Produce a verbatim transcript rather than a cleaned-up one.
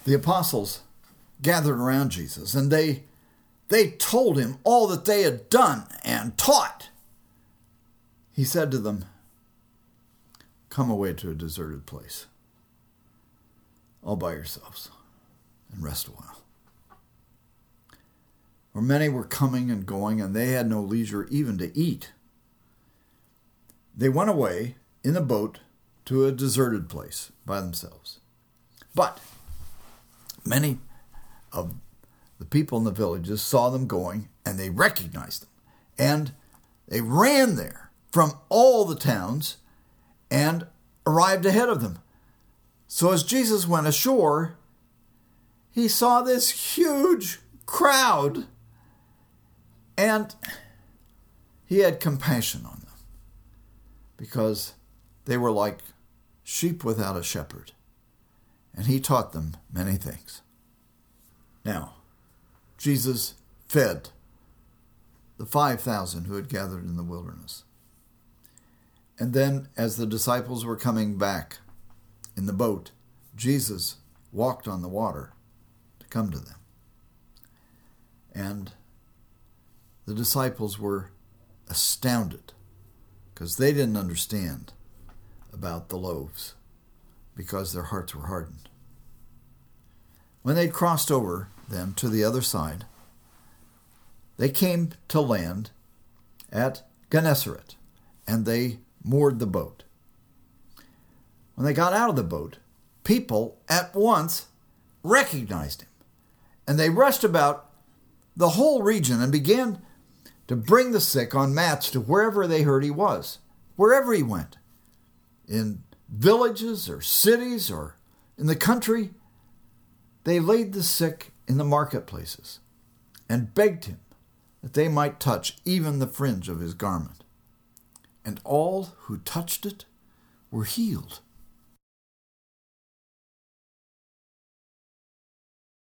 the apostles gathered around Jesus, and they they told him all that they had done and taught. He said to them, "Come away to a deserted place, all by yourselves, and rest a while." For many were coming and going, and they had no leisure even to eat. They went away in a boat to a deserted place by themselves. But many of the people in the villages saw them going, and they recognized them. And they ran there from all the towns and arrived ahead of them. So as Jesus went ashore, he saw this huge crowd, and he had compassion on them because they were like sheep without a shepherd, and he taught them many things. Now, Jesus fed the five thousand who had gathered in the wilderness. And then, as the disciples were coming back in the boat, Jesus walked on the water to come to them. And the disciples were astounded because they didn't understand about the loaves because their hearts were hardened. When they'd crossed over them to the other side, they came to land at Gennesaret, and they moored the boat. When they got out of the boat, people at once recognized him, and they rushed about the whole region and began to bring the sick on mats to wherever they heard he was, wherever he went, in villages or cities or in the country. They laid the sick in the marketplaces and begged him that they might touch even the fringe of his garment. And all who touched it were healed.